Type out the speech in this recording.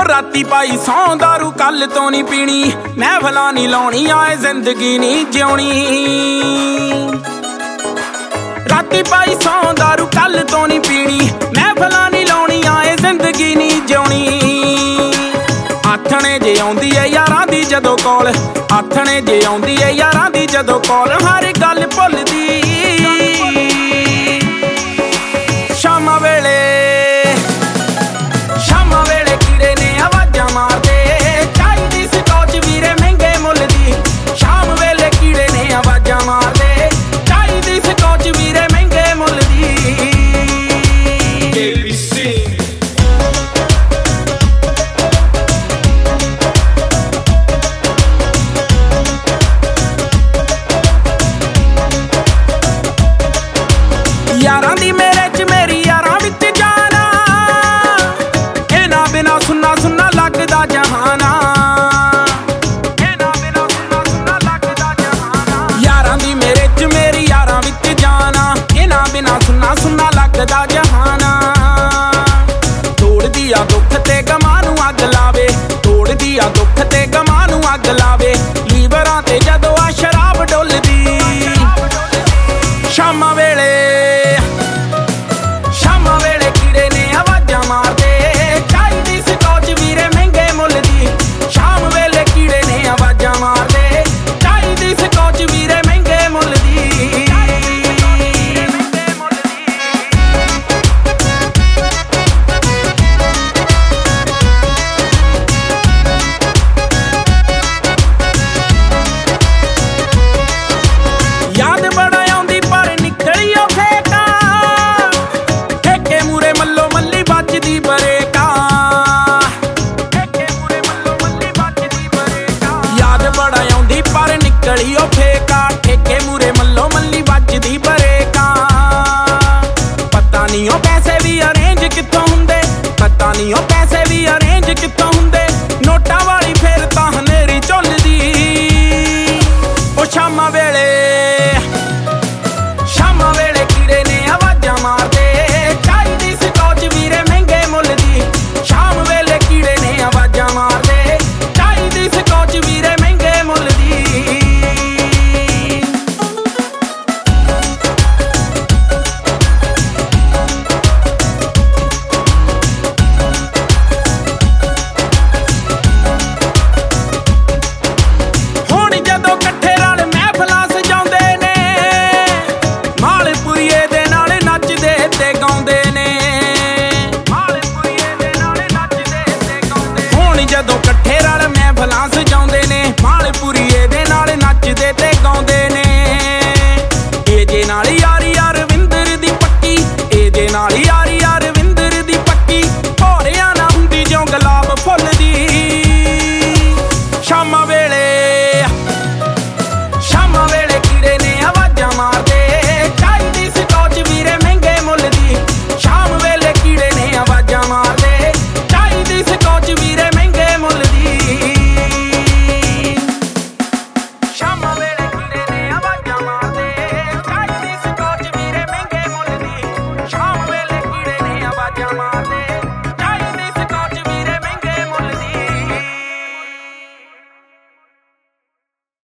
राती पाई सौं दारू कल तो नहीं पीनी, महफिलां नहीं लाउणी आए जिंदगी नहीं जिउणी। राती पाई सौं दारू कल तो नहीं पीनी, महफिलां नहीं लाउणी आए जिंदगी नहीं जिउणी। आथणे जे आउंदी है यारां दी जदों कॉल, आथणे जे आउंदी है यारां दी जदों कॉल, हर गल भुलदी। शामां वेले कीड़े ने आवाज़ां मारदे, चाहीदी स्कॉच वीरे महंगे मुੱਲ दी। शाम वेले कीड़े ने आवाज़ां मारदे, चाहीदी स्कॉच वीरे महंगे मुੱਲ दी। यारां दी मेरे च मेरी यारां विच जाना, इन्हां बिना सुन्ना सुन्ना लगदा जहाना। इन्हां बिना सुन्ना सुन्ना लगदा जहाना। यारां दी मेरे च मेरी यारां विच जाना, इन्हां बिना सुन्ना सुन्ना लगदा जहाना। तोड़दी आ दुख ते गमां नूं अग लावे, तोड़दी आ दुख ते गमां नूं अग लावे, लीवरां ते जदों आ शराब डुलदी। शामां वेले कीड़े ने आवाज़ां मारदे, चाहीदी स्कॉच वीरे महंगे मुੱਲ दी। शाम वेले कीड़े ने आवाज़ां मारदे, चाहीदी स्कॉच वीरे महंगे मुੱਲ दी। याद बड़ा आउंदी पर निकली ओ फेका, ठेके मूरे मल्लो मल्ली बचदी बरेका। ठेके मूरे मल्लो मल्ली बचदी बरेका। याद बड़ा आउंदी पर निकली ओ